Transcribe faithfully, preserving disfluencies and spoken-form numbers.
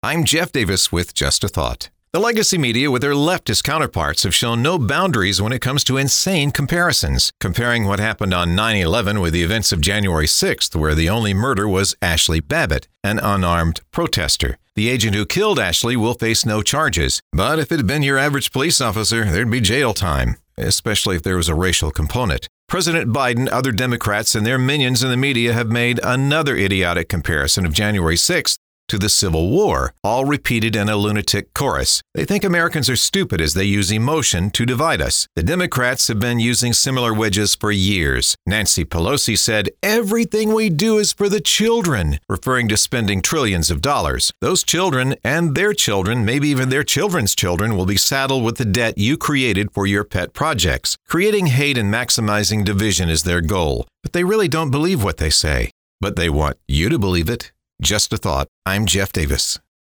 I'm Jeff Davis with Just a Thought. The legacy media with their leftist counterparts have shown no boundaries when it comes to insane comparisons, comparing what happened on nine eleven with the events of January sixth, where the only murder was Ashley Babbitt, an unarmed protester. The agent who killed Ashley will face no charges, but if it had been your average police officer, there'd be jail time, especially if there was a racial component. President Biden, other Democrats, and their minions in the media have made another idiotic comparison of January sixth to the Civil War, all repeated in a lunatic chorus. They think Americans are stupid as they use emotion to divide us. The Democrats have been using similar wedges for years. Nancy Pelosi said, "Everything we do is for the children," referring to spending trillions of dollars. Those children and their children, maybe even their children's children, will be saddled with the debt you created for your pet projects. Creating hate and maximizing division is their goal, but they really don't believe what they say. But they want you to believe it. Just a Thought. I'm Jeff Davis.